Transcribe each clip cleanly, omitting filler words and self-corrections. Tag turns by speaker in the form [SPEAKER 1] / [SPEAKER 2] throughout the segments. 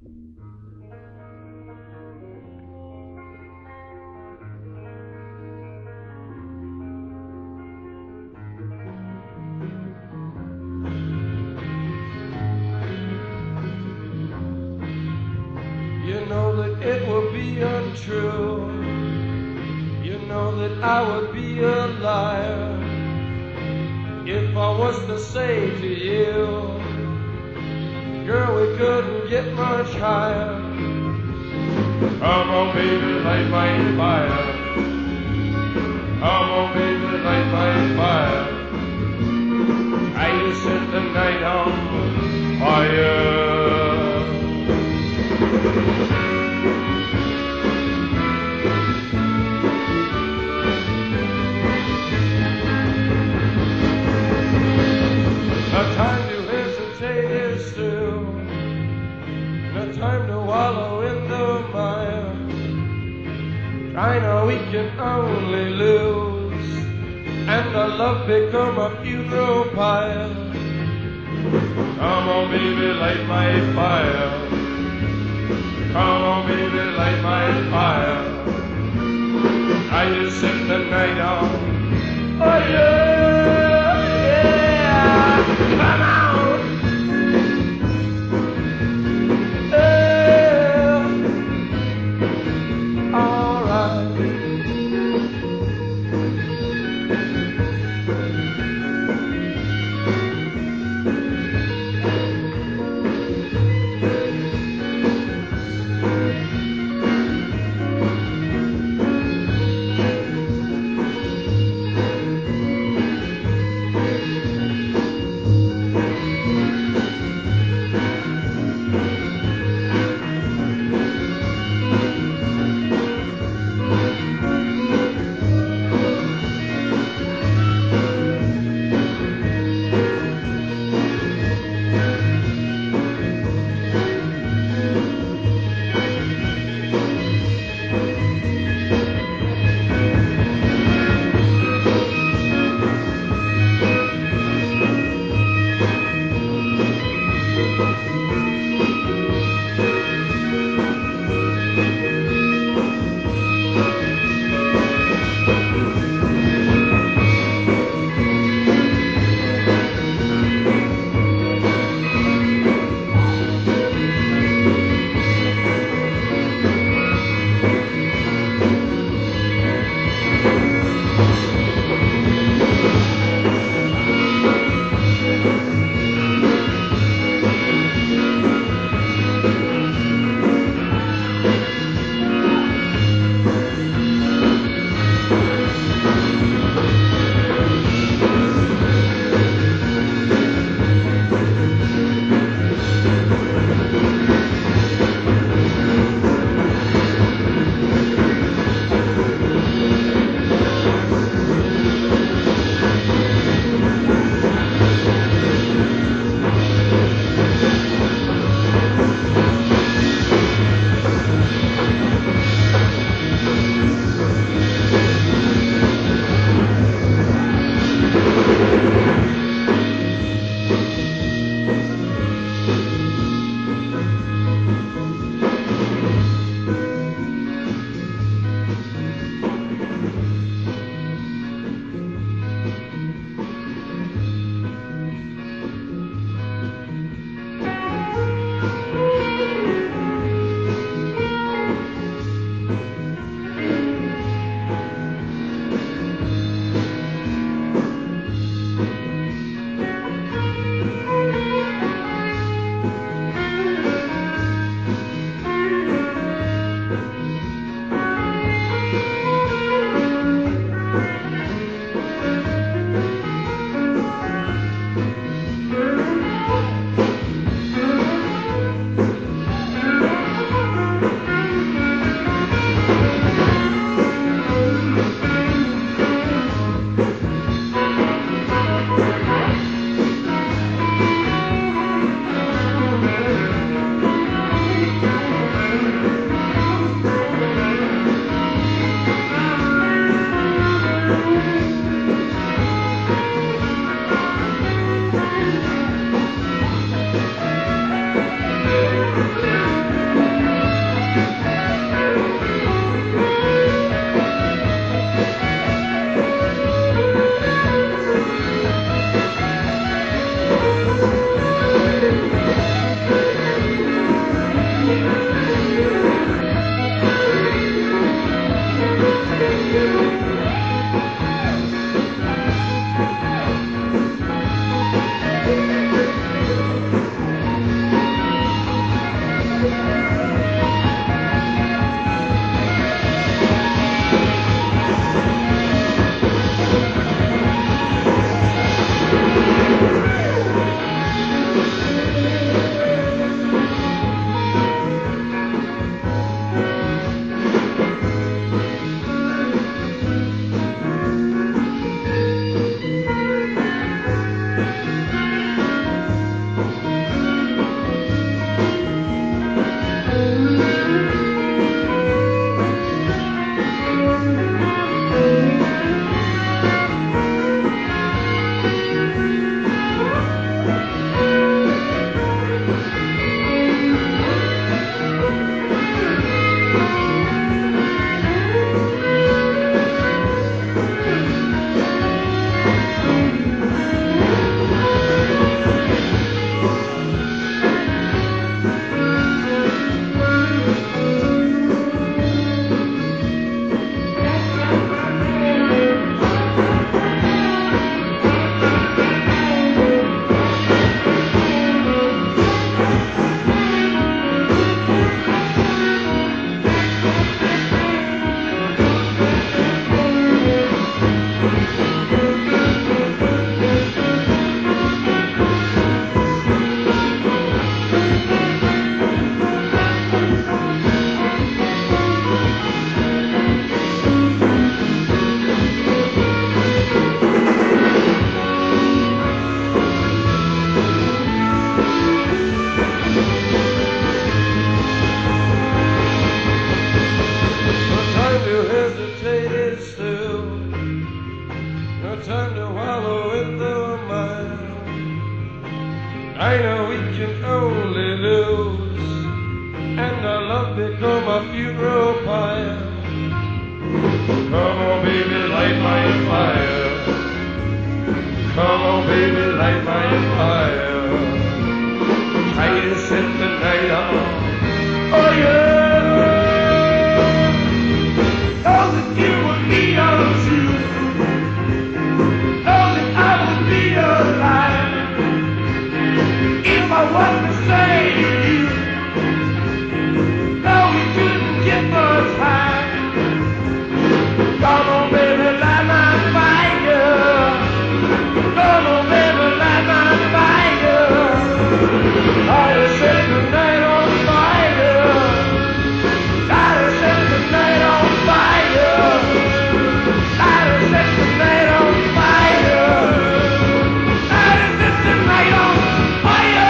[SPEAKER 1] You know that it would be untrue. You know that I would be a liar if I was to say to you, girl, we couldn't get much higher. Come on, baby, light my fire. Come on, baby, light my fire. I just set the night on fire. No time to hesitate is through. No time to wallow in the mire. I know we can only lose, and our love become a funeral pyre. Come on, baby, light my fire. Come on, baby, light my fire. I just set the night on fire. Yeah, come on. Yeah, all right. you set the night on fire. Know that you would be untrue. Know that I would be alive if I was to say to you, no, we couldn't get much higher. Come on, baby, light my fire. Come on, baby, light my fire. I set the night on fire. I set the night on fire. I set the night on fire. I set the night on fire.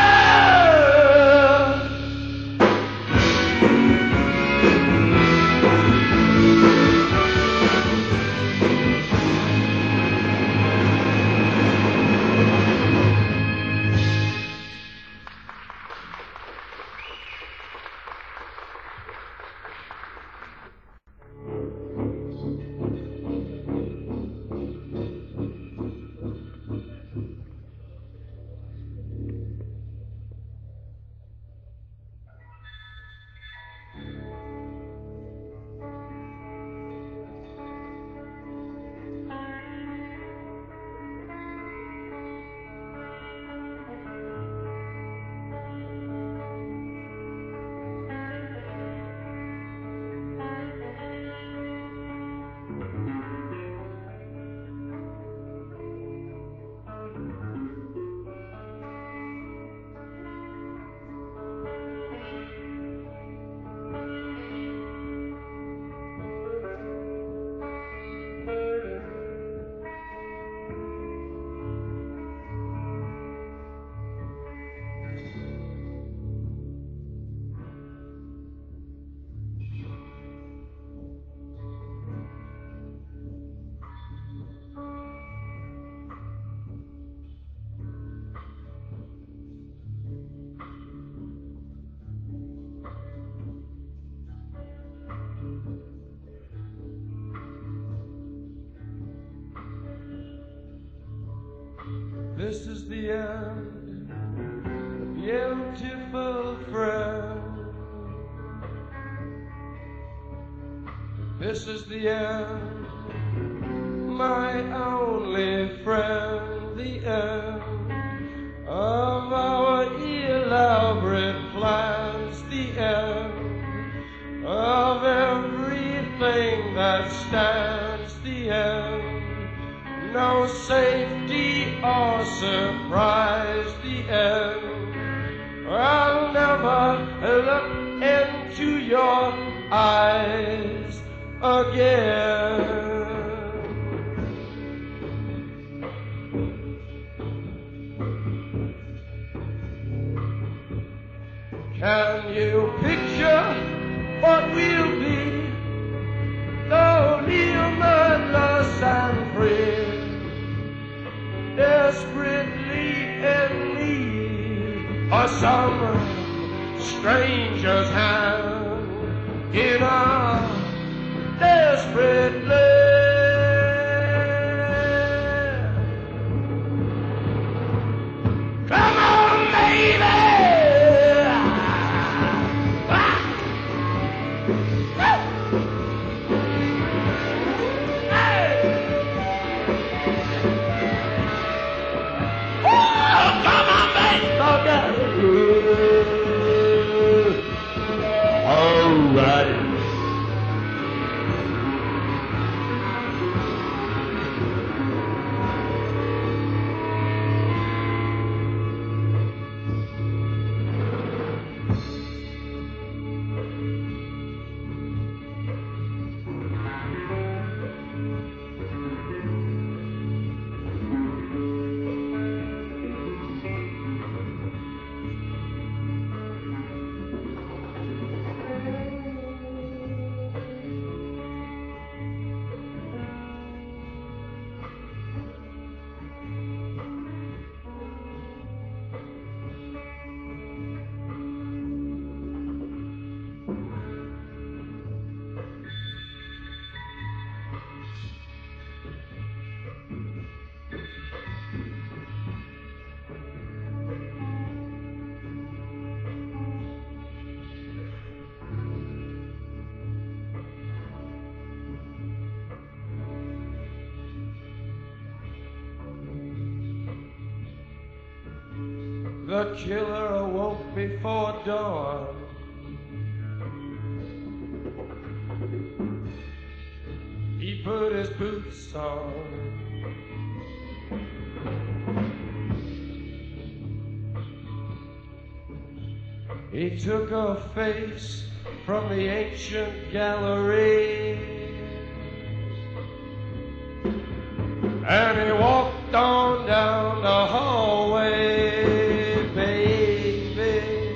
[SPEAKER 1] This is the end, beautiful friend. This is the end, my only friend. The end of our elaborate plans. The end of everything that stands. The end. No safety or surprise, the end. I'll never look into your eyes again. Can you picture what we'll be? Lonely, murderless and free, desperately in need of some stranger's hand in our desperate land. Come on, baby! The killer awoke before dawn. He put his boots on. He took a face from the ancient gallery, and he walked on down the hallway, baby.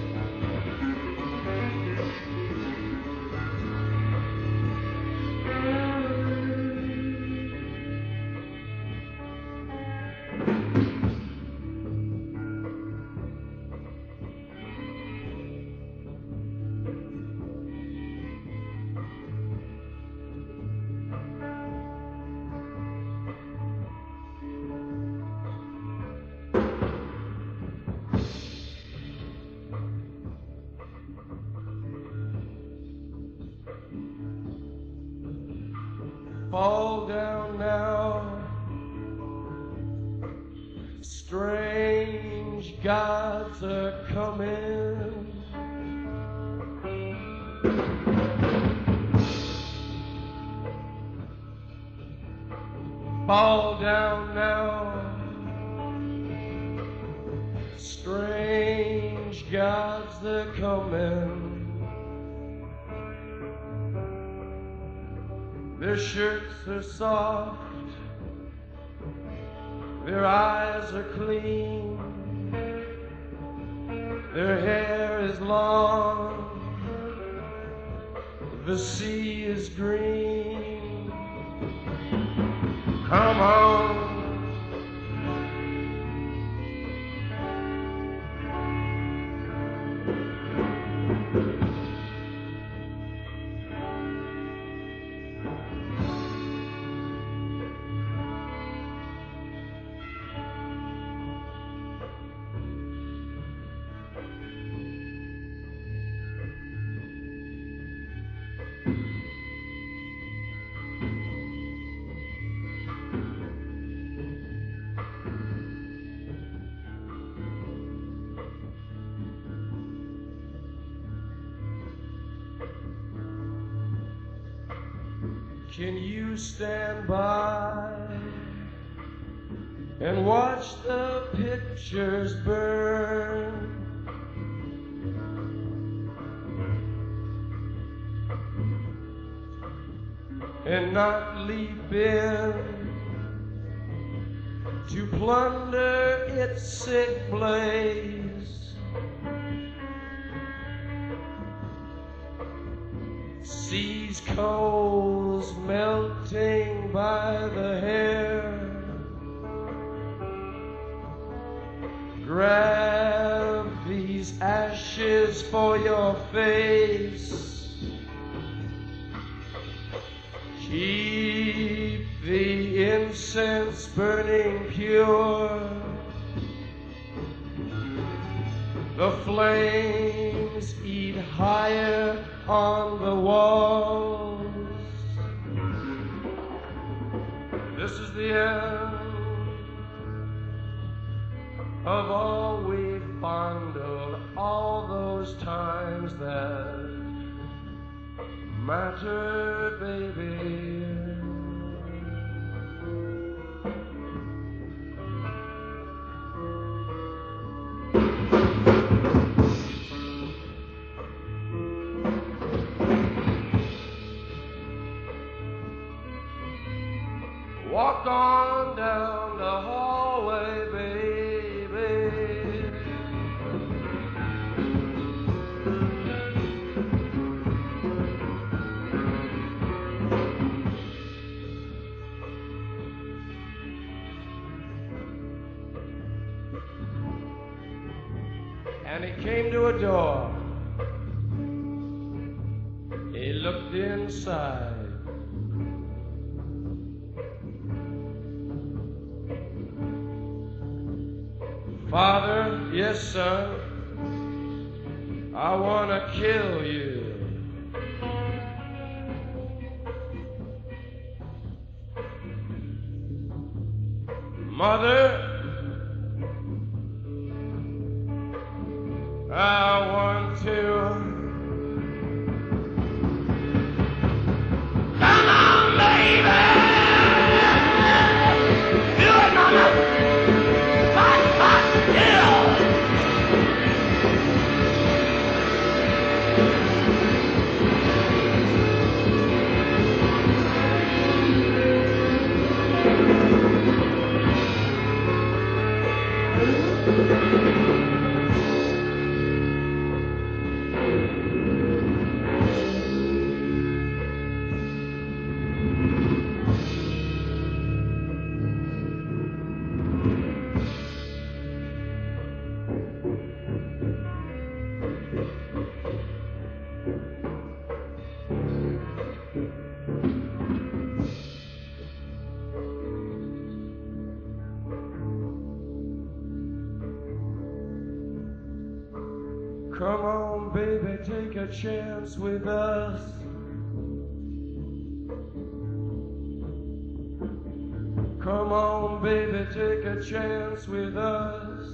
[SPEAKER 1] Fall down now, strange gods are coming. Fall down now, strange gods are coming. Their shirts are soft, their eyes are clean, their hair is long, the sea is green. Come on. Can you stand by and watch the pictures burn? And not leap in to plunder its sick blaze? Seas coals melting by the hair, grab these ashes for your face, keep the incense burning pure, the flames eat higher on the walls. This is the end of all we fondled, all those times that mattered, baby. Walk on down the hallway, baby. And he came to a door. He looked inside. Father, yes, son, I want to kill you. Mother, I want to. Come on, baby! Do it, mama! Yeah! Come on, baby, take a chance with us. Come on, baby, take a chance with us.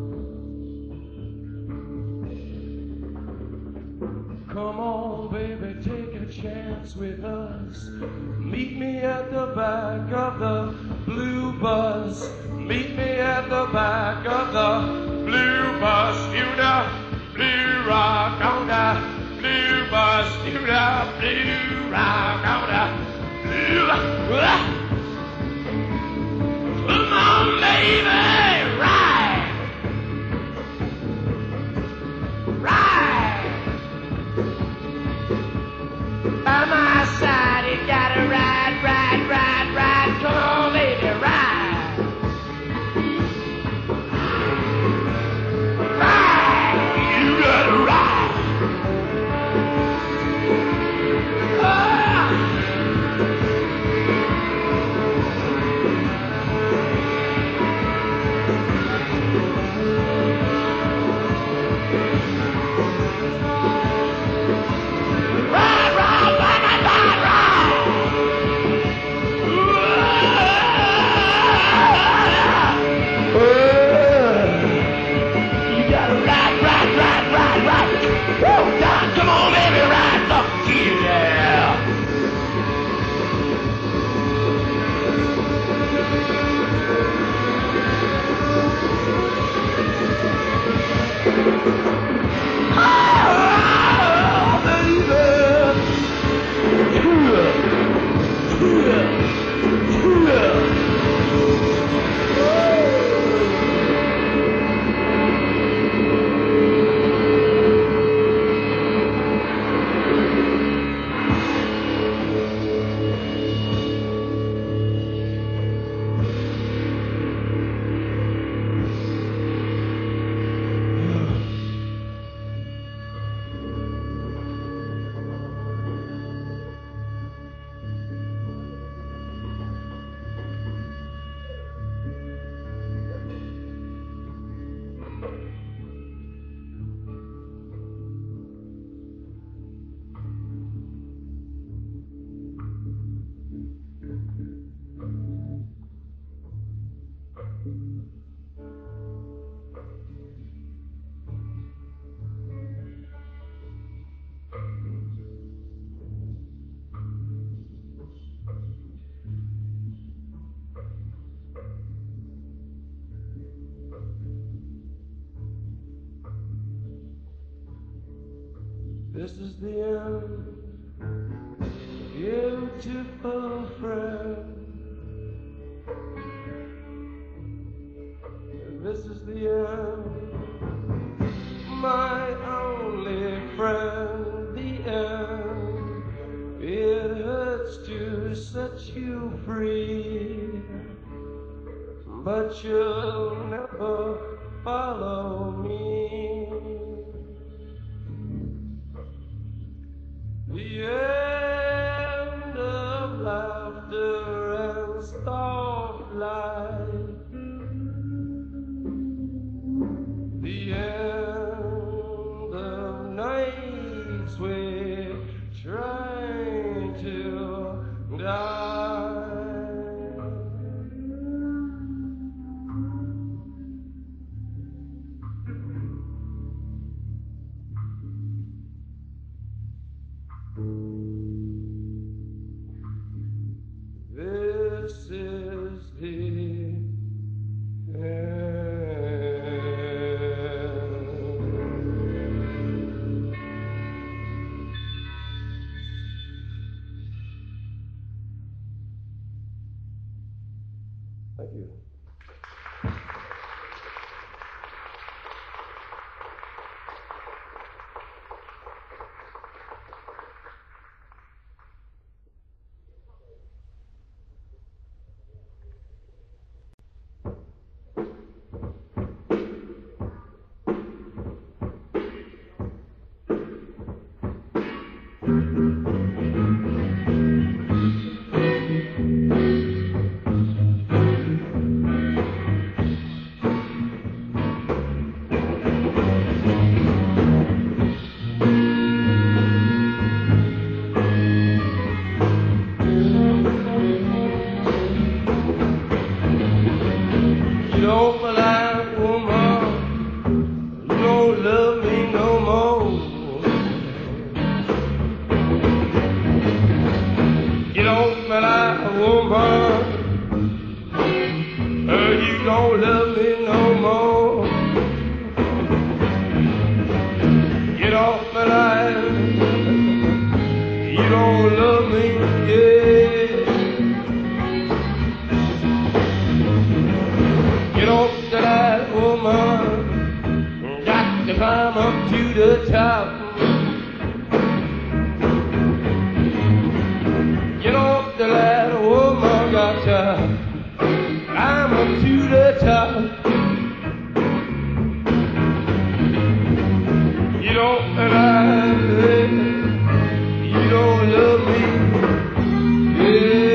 [SPEAKER 1] Come on, baby, take a chance with us. Meet me at the back of the blue bus. Meet me at the back of the blue bus. You know, blue rock on the blue bus. You know, blue rock on the blue bus. Come on, baby, ride. Ride. By my side, you gotta ride, ride, ride, ride. Come on, baby, ride. Ride. You gotta ride. Ah. Come on, baby, ride the yeah. Oh, baby. This is the end, beautiful friend. This is the end, my only friend. The end, it hurts to set you free, but you'll never follow me. The end of laughter and soft light. The end of nights we're trying to die. This is the end. Thank you. You don't like woman, you don't love me no more. You don't like woman, you don't love me no more. You don't like, you don't love me, yeah. Get off that woman, got to climb up to the top. Get off that woman, got to climb up to the top. You don't like, you don't love me, yeah.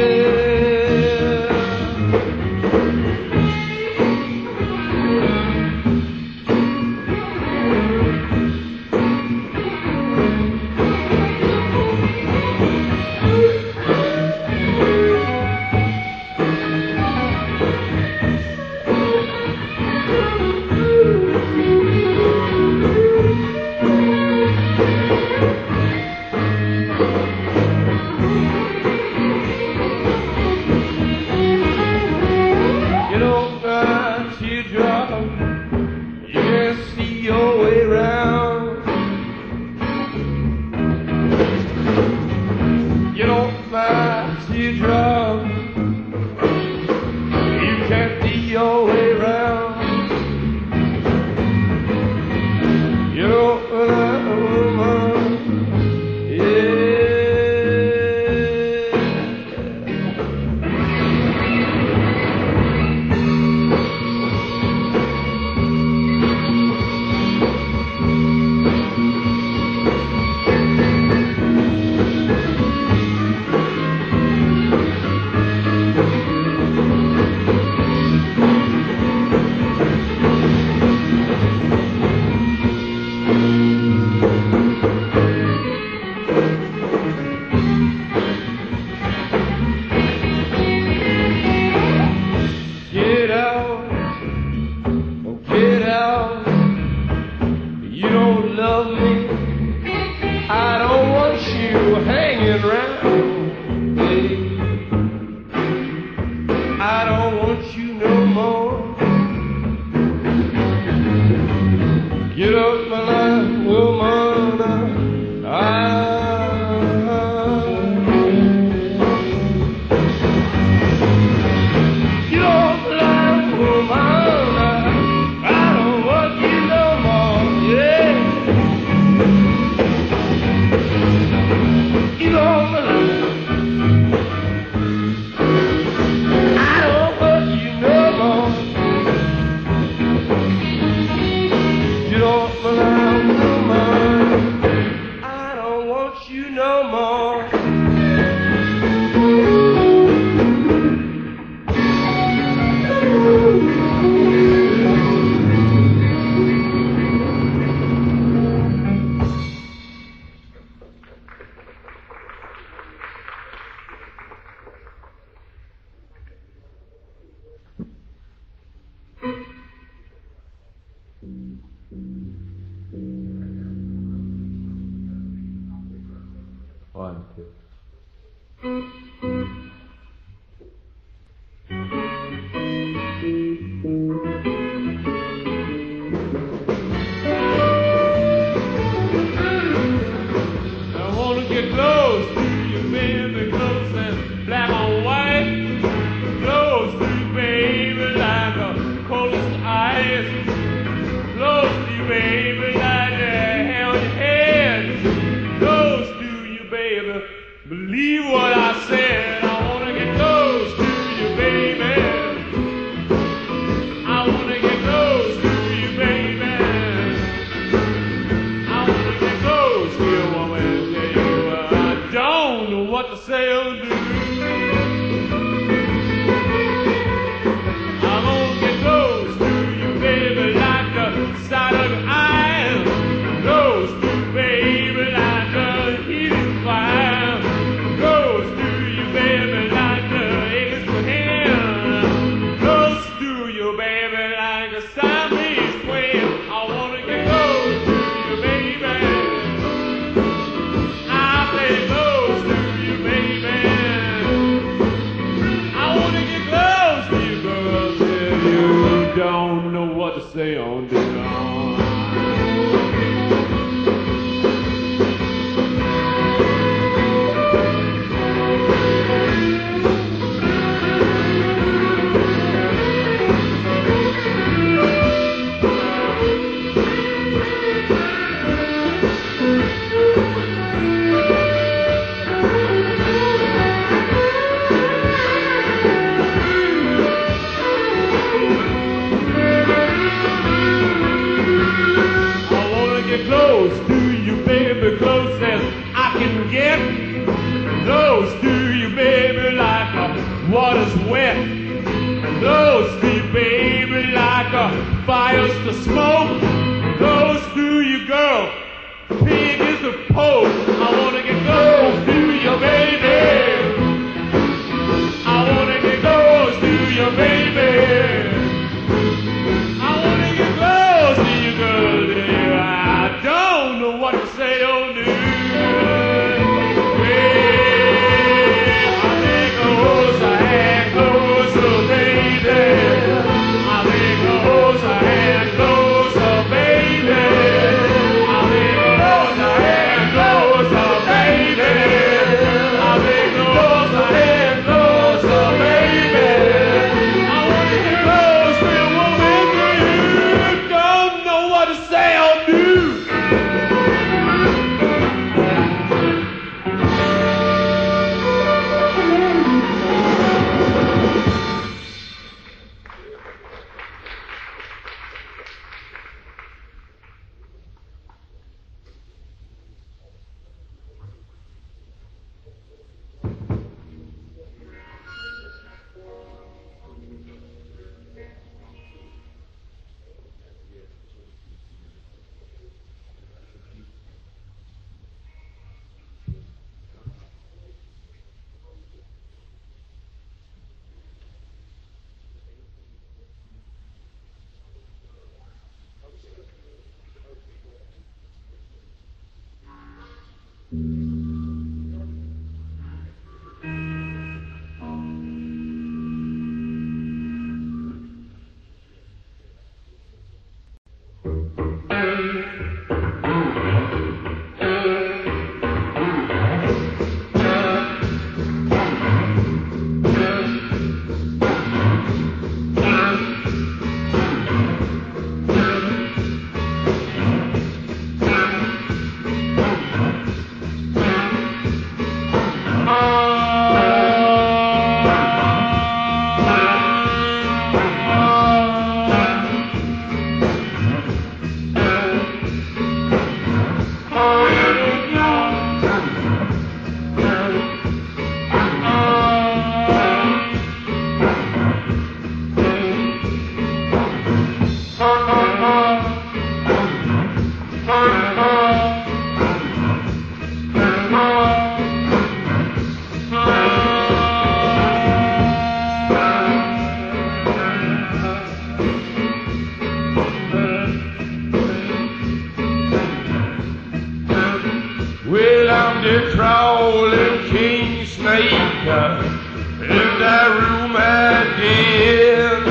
[SPEAKER 1] You don't cry teardrop, you can't see your way round. You don't cry teardrop, you can't see your way round. You don't cry woman, yeah. Get out, oh get out, you don't love me, I don't want you hanging around, babe. I don't want you no more. Get up my life, woman, you don't like woman, I don't want you no more, yeah. You don't like, I don't want you no more. You don't like woman.
[SPEAKER 2] 1, 2.
[SPEAKER 1] I wanna get close to you, baby, close as black on white. Close to you, baby, like the coldest ice. Close to you, baby, like the hair on your head. Close to you, baby, believe what I said. I wanna get close to you, baby. I wanna get close to you, baby. I wanna get close to you, woman. Tell you I don't know what to say or do. I'm gonna get close to you, baby, like the side of your eyes. Close to you, baby, like the heating fire. Close to you, baby, like the English to hand. Close to you, baby, like a Siamese twin. I wanna get close to you, baby. I play close to you, baby. I wanna get close to you, girl, till you don't know what to say on this song. I wanna get close to you, baby, close as I can get. Close to you, baby, like the water's wet. Close to you, baby, like a fire's to smoke. Close to you, girl, pig is the pope. I wanna get close to you, baby. I wanna get close to you, baby. I wanna get close to you, girl. I don't know what to say or do. I think closer and closer, baby. I think closer and closer, baby. I think closer and closer, baby. I think closer and closer, baby. I wanna get close to you, woman. You don't know what to say or do. the crawling king snake in that room again.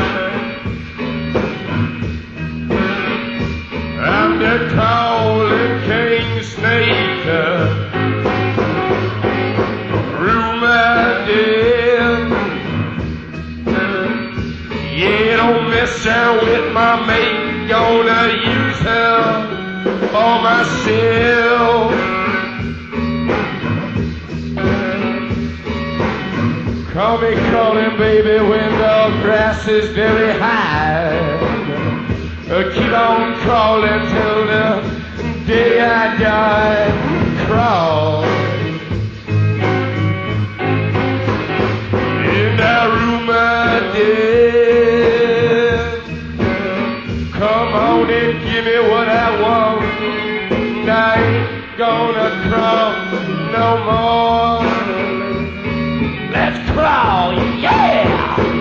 [SPEAKER 1] I'm the crawling king snake room again. Yeah, don't mess around with my mate, gonna use her for myself. Call me calling, baby, when the grass is very high. Keep on crawling till the day I die. Crawl in that room I did. Come on and give me what I want. I ain't gonna crawl no more. Let's crawl, yeah!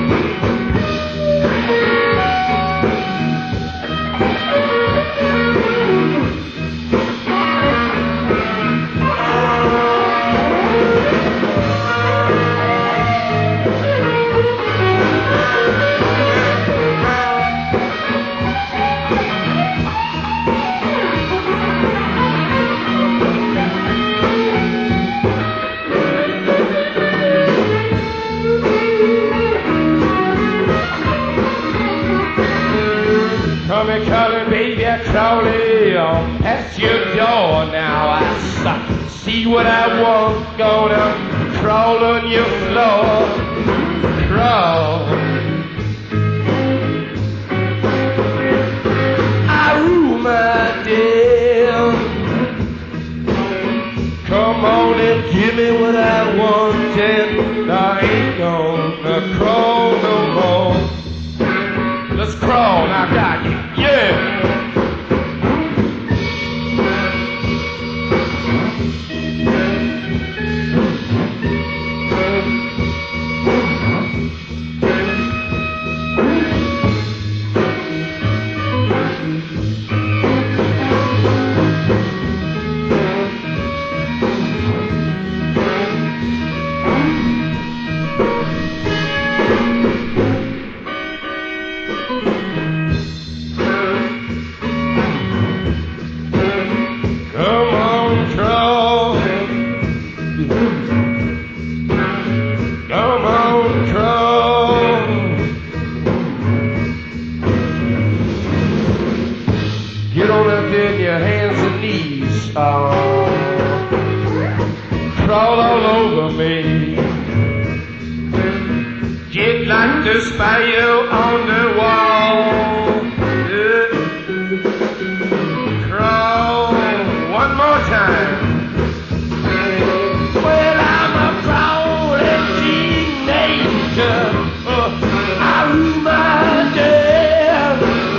[SPEAKER 1] Come calling, baby, I crawling on past your door. Now I see what I want. Gonna crawl on your floor. Crawl. I rule my deal. Come on and give me what I want, and I ain't gonna crawl no more. Let's crawl, I got you. Yeah! Crawl all over me, just like the spider on the wall. Crawl one more time. Well, I'm a crawling teenager. I rule my day.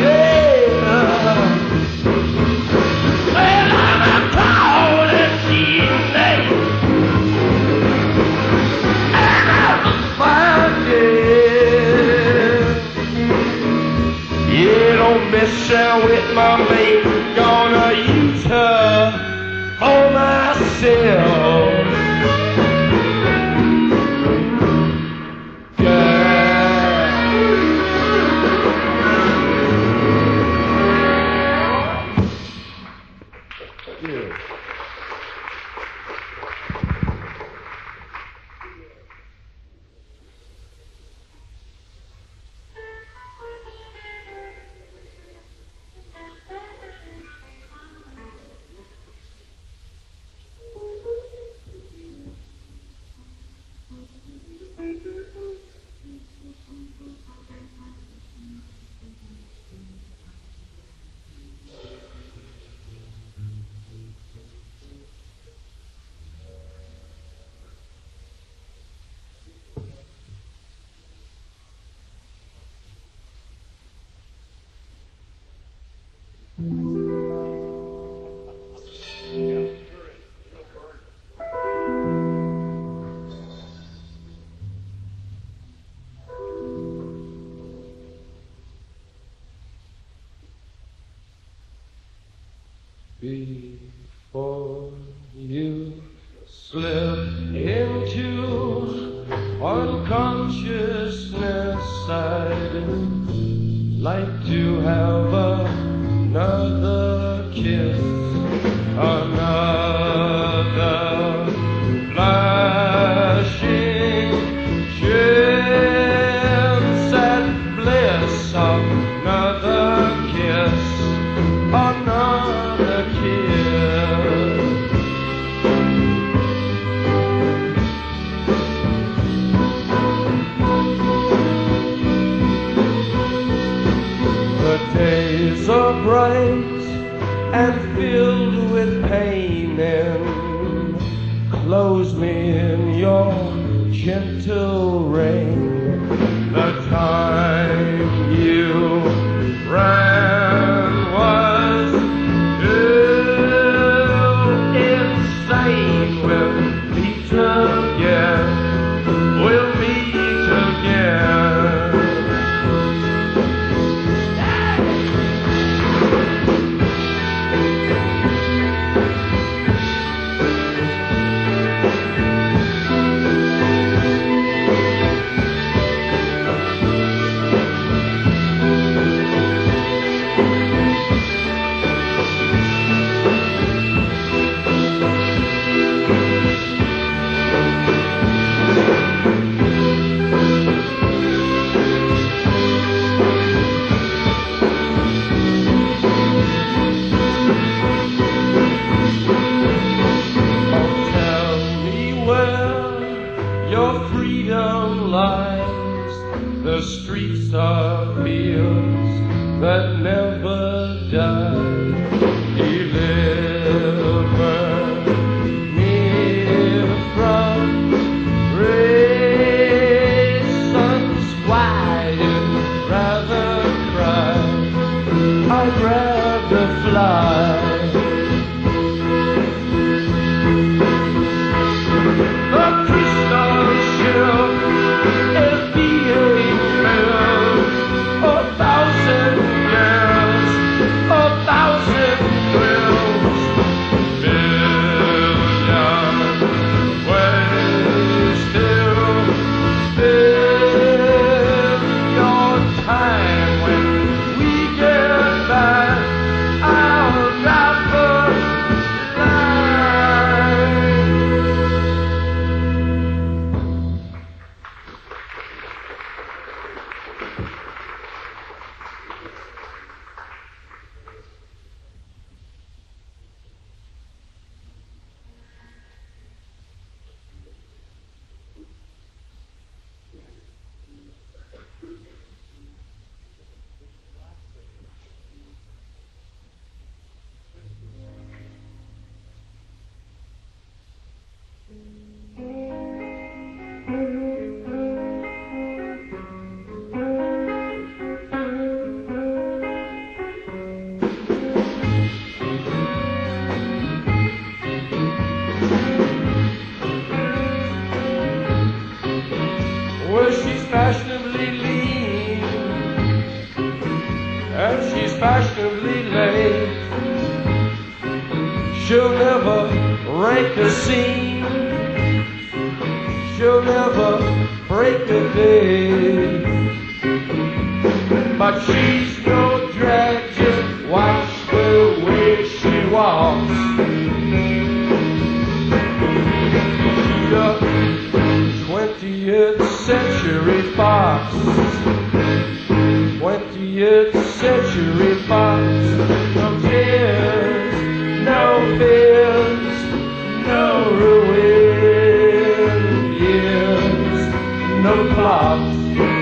[SPEAKER 1] Well, I'm a crawling teenager. Yeah, don't mess around with my mate. Gonna use her for myself. Yeah. Before you slip into unconsciousness. I'd like to have another kiss, another flashing chance at bliss, another kiss, another kiss. The days are bright and filled with pain, and close me in your gentle rain. The time you ran was insane. We'll meet again, we'll meet again. Your freedom lies, the streets are fields that never die. Deliver me from reasons why I'd rather cry, I'd rather fly. The crystal ship is being filled, 1,000 girls, 1,000 thrills, million ways to spend your time. When we get back, I'll drop the line. Well, she's fashionably lean, and she's fashionably late. She'll never rank a scene, she'll never break a day. But she's no drag, just watch the way she walks. She's a 20th century fox, 20th century fox. No tears, no fears, no ruined years, no plots.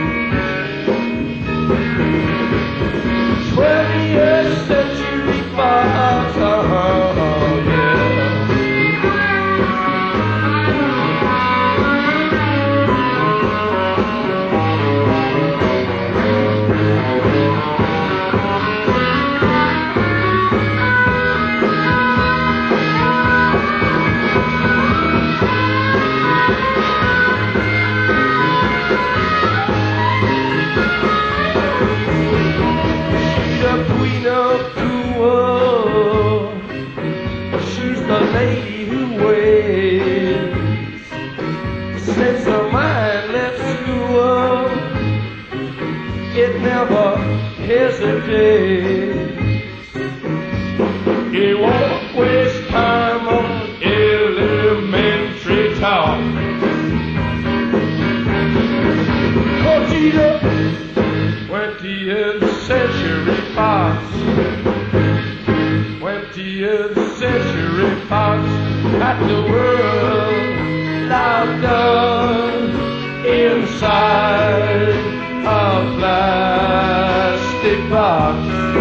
[SPEAKER 1] 20th century fox, oh yeah. she's the lady who waits. Since the mind left school, it never hesitates. It won't waste time on elementary talk. 20th century fox, 20th century fox, got the world locked up inside a plastic box.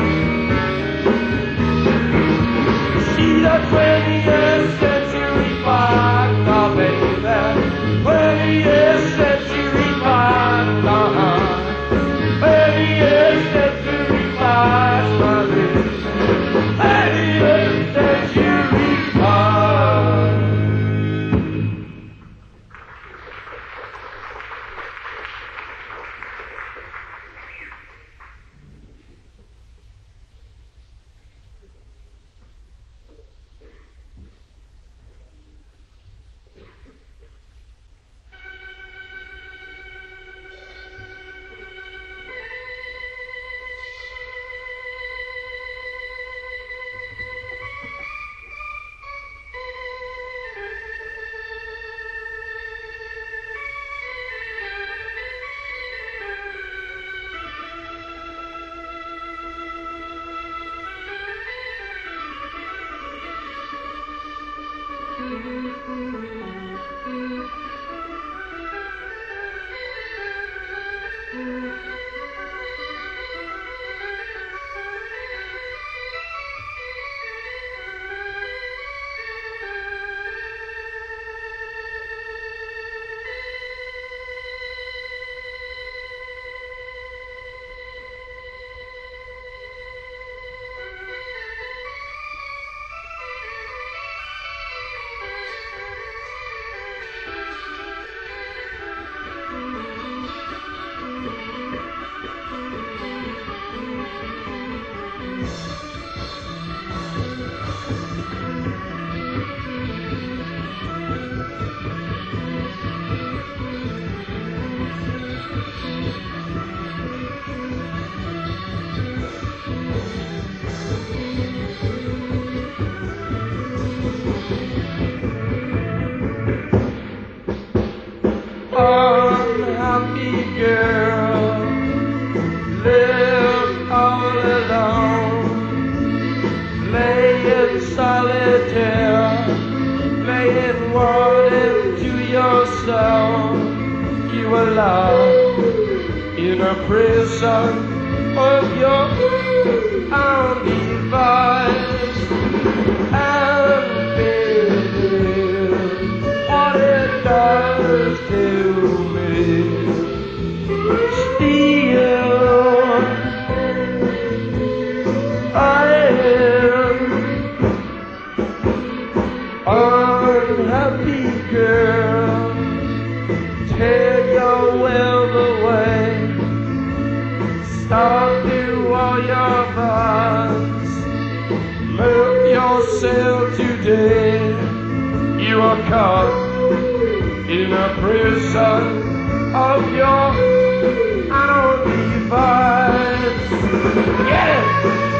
[SPEAKER 1] See the 20th century fox, oh baby, 20th century fox, uh-huh. 20th century fox, my baby, 20th century fox. Unhappy girl, live all alone, playing solitaire, playing word into yourself. You are locked in a prison of your own device. And baby, what it does to me, still I am unhappy girl. Take your will away, stop to all your bonds, move yourself today. You are caught in a prison of your own device. Get it!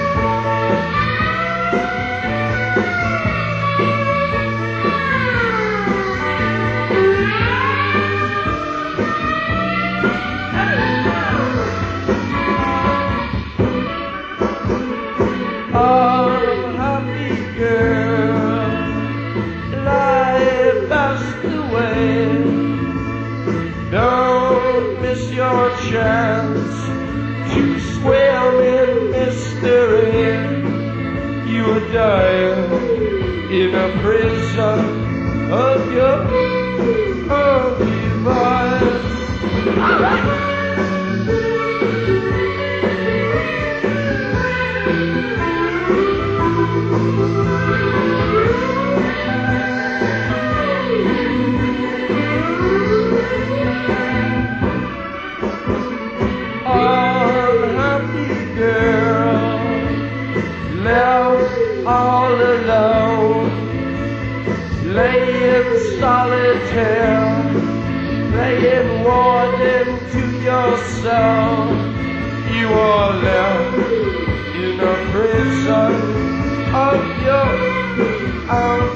[SPEAKER 1] Unhappy girl, life passed away. Don't miss your chance to swim in mystery. You are dying in a prison of your own device. All right. Unhappy girl, left all alone, solitaire, playing ward into yourself. You are left in a prison of your own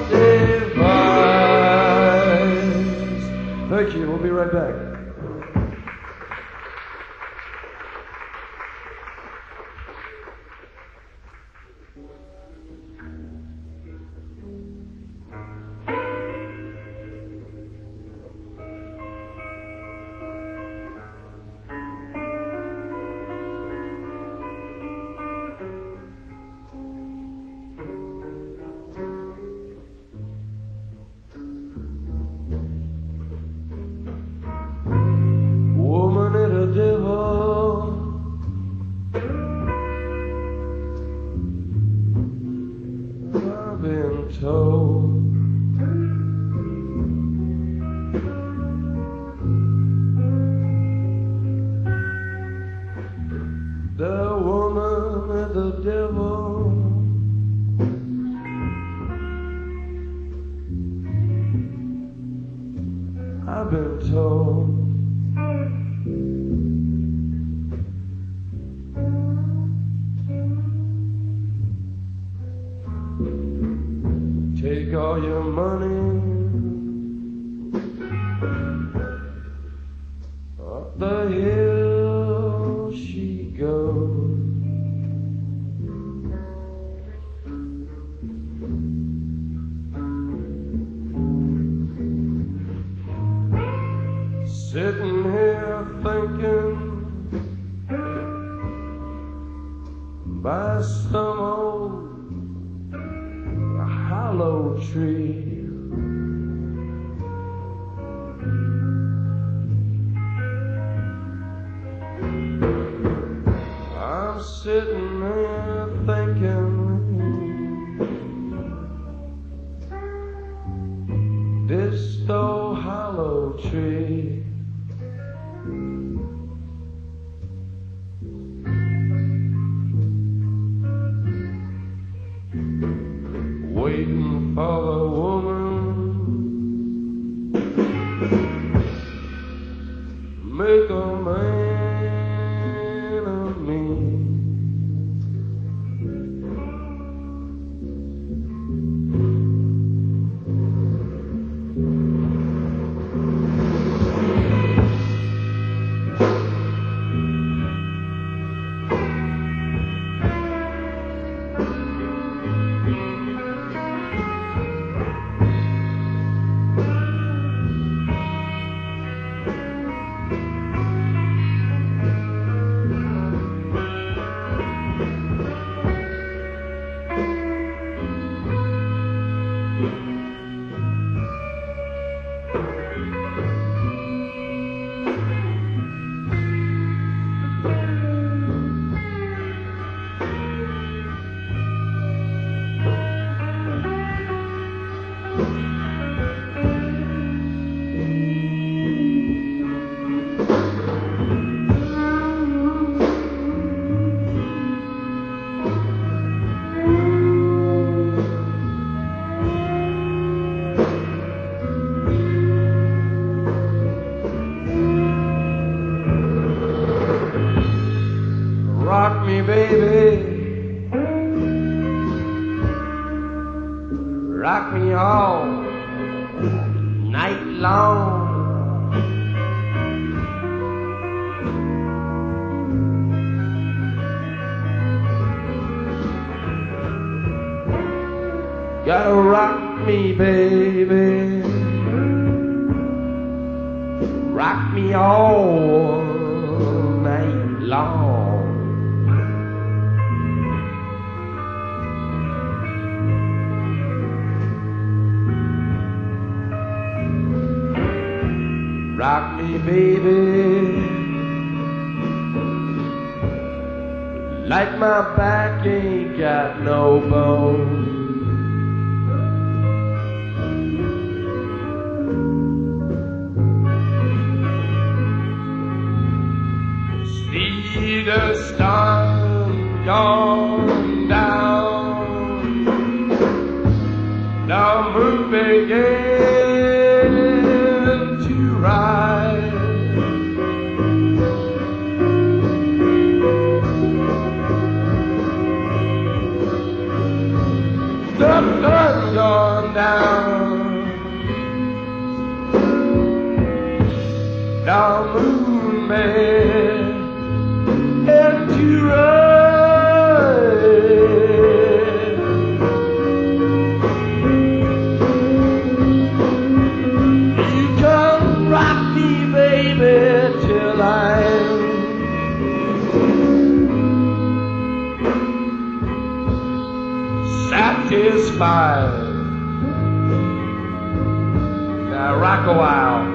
[SPEAKER 1] device. Thank you, we'll be right back. I've been told take all your money up the hill she goes. Sitting here thinking by some old hollow tree. I'm sitting here thinking this old hollow tree. Waiting for the woman, make a man of me. Rock me, baby, rock me all night long. Gotta rock me, baby, rock me all night long. Rock me, baby, like my back ain't got no bones. See the sun gone down, the moon began cry. The sun's gone down Moon Bay into rain. You come rock me, baby, till I'm satisfied. Now rock a while.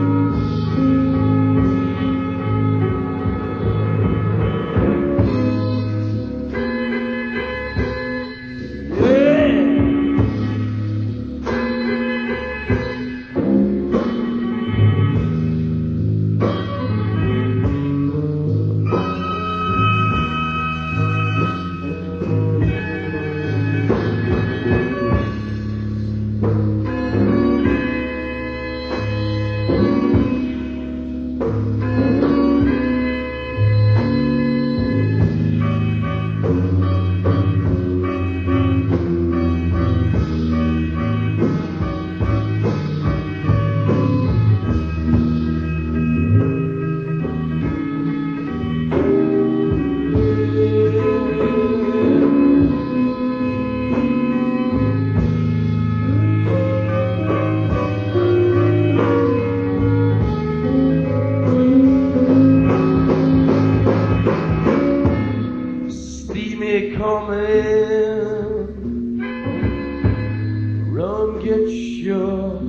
[SPEAKER 1] Run, get your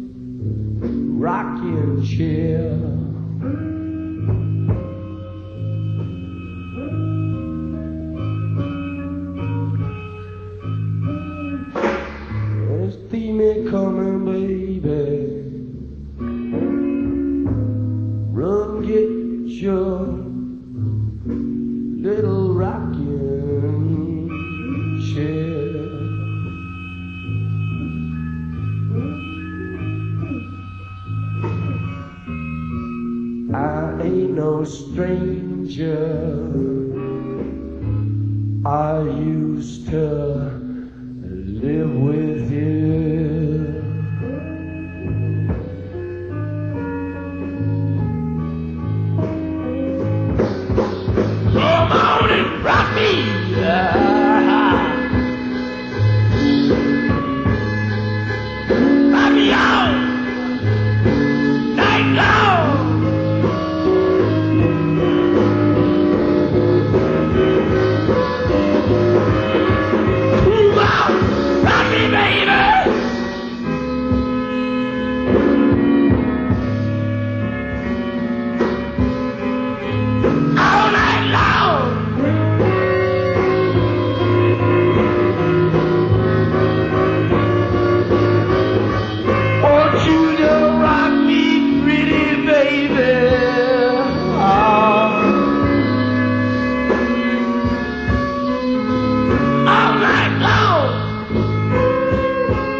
[SPEAKER 1] rocking chair. See me coming, baby. Run, get your little rocking chair. I ain't no stranger. I used to live with you. Come on and rock me. Rock me out. Night long. Rock me, baby. All night long. Want you to rock me, pretty baby. All night long.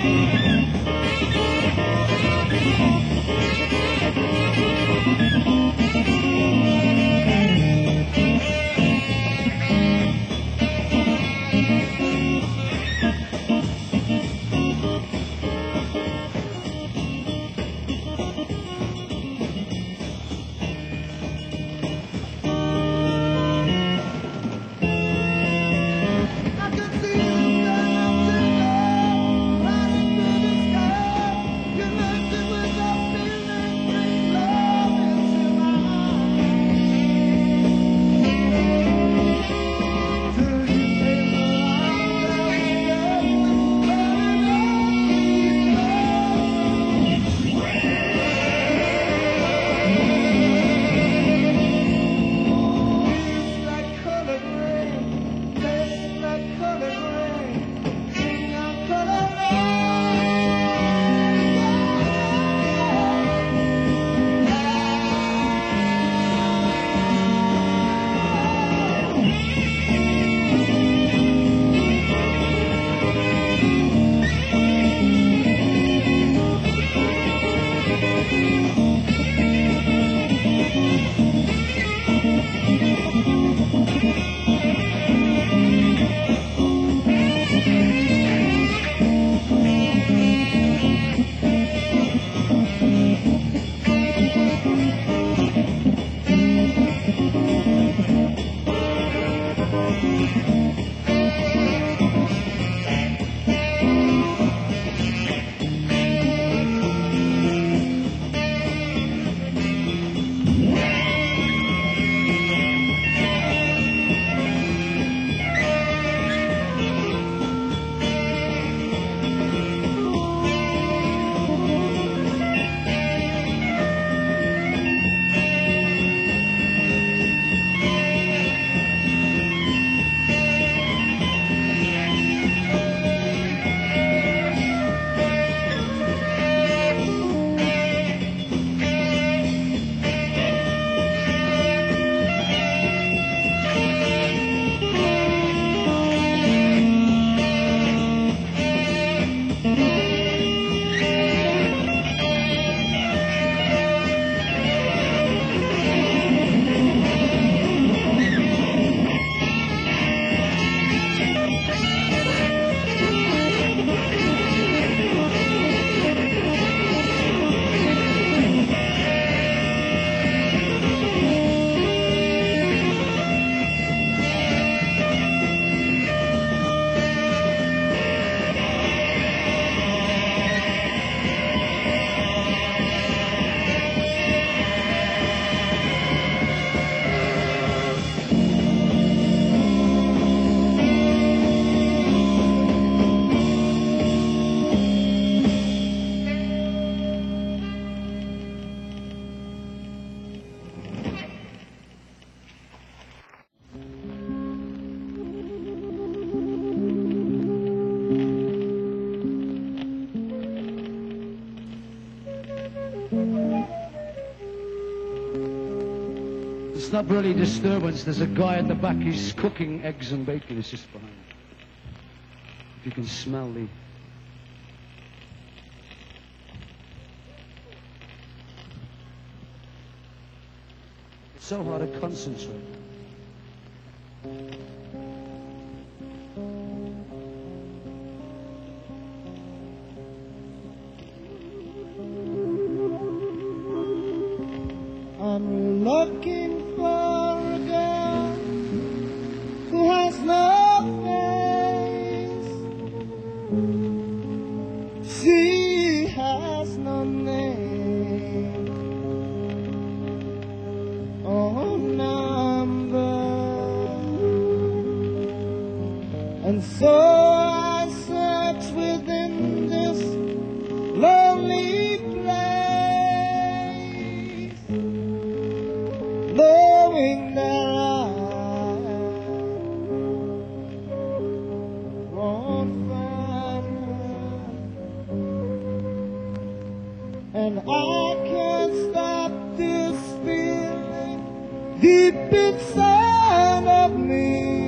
[SPEAKER 2] It's not really disturbance. There's a guy at the back. He's cooking eggs and bacon. It's just behind. If you can smell the... It's so hard to concentrate.
[SPEAKER 3] I'm looking for a girl who has no face. She has no name or number, and so I search within this lonely place, knowing that I won't find her, and I can't stop this feeling deep inside of me.